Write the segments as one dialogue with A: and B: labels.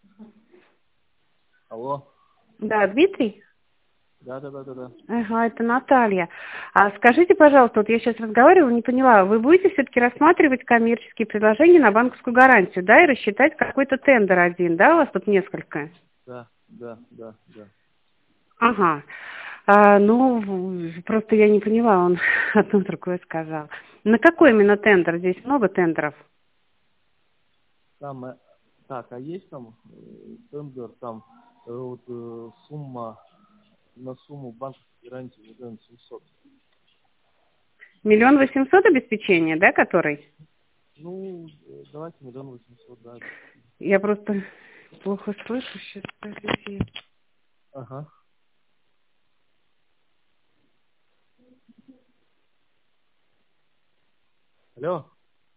A: Алло.
B: Да, Дмитрий?
A: Да.
B: Ага, это Наталья. А скажите, пожалуйста, вот я сейчас разговаривала, не поняла, вы будете все-таки рассматривать коммерческие предложения на банковскую гарантию, да, и рассчитать какой-то тендер один, да, у вас тут несколько?
A: Да.
B: Ага. Ну, просто я не поняла, он одно другое сказал. На какой именно тендер? Здесь много тендеров.
A: Там, так, а есть там тендер, там сумма, на сумму банковской гарантии 1 700.
B: 1 800 000 обеспечения, да, который?
A: Ну, давайте 1 800 000, да.
B: Я просто плохо слышу сейчас. Подождите.
A: Ага. Алло.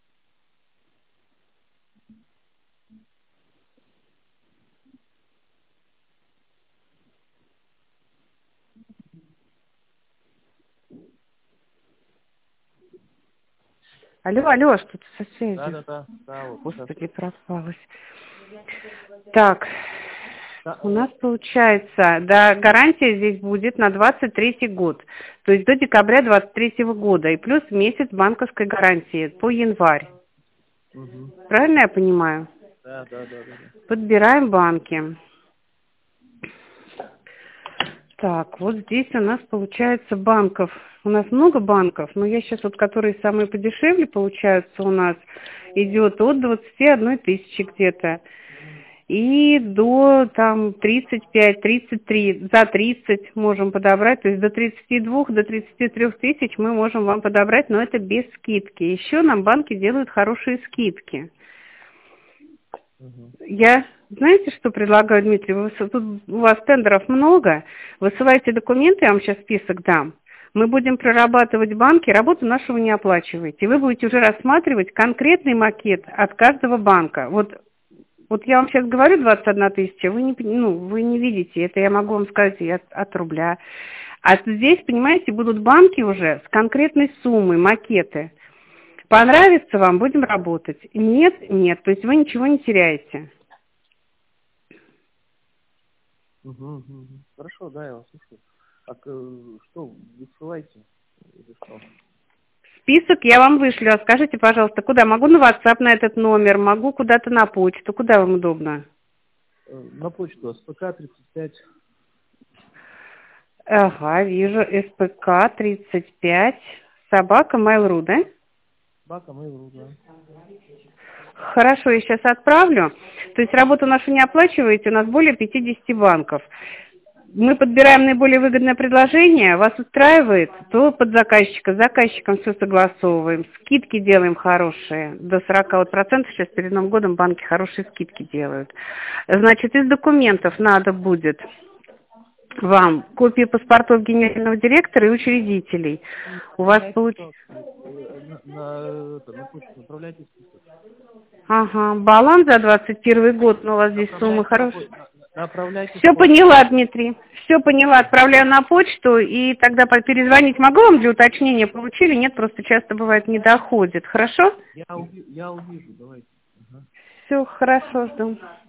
B: Алло, что-то со связью.
A: Да, вот
B: Господи, пропалось. Так,
A: сейчас.
B: у нас получается, да, гарантия здесь будет на 23-й год, то есть до декабря 23-го года, и плюс месяц банковской гарантии по январь.
A: Угу.
B: Правильно я понимаю?
A: Да.
B: Подбираем банки. Так, вот здесь у нас получается банков. У нас много банков, но я сейчас вот, которые самые подешевле получаются у нас, идет от 21 тысячи где-то. И до там 35, 33, за 30 можем подобрать, то есть до 32, до 33 тысяч мы можем вам подобрать, но это без скидки. Еще нам банки делают хорошие скидки.
A: Угу.
B: Я, знаете, что предлагаю, Дмитрий? Тут у вас тендеров много, высылайте документы, я вам сейчас список дам. Мы будем прорабатывать банки, работу нашего не оплачиваете. Вы будете уже рассматривать конкретный макет от каждого банка. Вот я вам сейчас говорю 21 тысяча, вы не видите, это я могу вам сказать и от рубля. А здесь, понимаете, будут банки уже с конкретной суммой, макеты. Понравится вам, будем работать. Нет. То есть вы ничего не теряете.
A: Угу. Хорошо, да, я вас слушаю. Так, что, высылайте или что?
B: Список я вам вышлю. А скажите, пожалуйста, куда? Могу на WhatsApp на этот номер, могу куда-то на почту. Куда вам удобно?
A: На почту СПК 35.
B: Ага, вижу. СПК 35. Собака Mail.ru, да?
A: Собака Mail.ru, да.
B: Хорошо, я сейчас отправлю. То есть работу нашу не оплачиваете, у нас более 50 банков. Мы подбираем наиболее выгодное предложение, вас устраивает, то под заказчика, с заказчиком все согласовываем, скидки делаем хорошие, до 40%, сейчас перед Новым годом банки хорошие скидки делают. Значит, из документов надо будет вам копии паспортов генерального директора и учредителей. У вас получится...
A: На почту направляйте список.
B: Ага, баланс за 21 год, но у вас здесь суммы хорошие.
A: Направляйте.
B: Все поняла, Дмитрий. Все поняла. Отправляю на почту, и тогда перезвонить могу вам для уточнения, получили? Нет, просто часто бывает не доходит. Хорошо?
A: Я увижу, давайте.
B: Все хорошо, жду.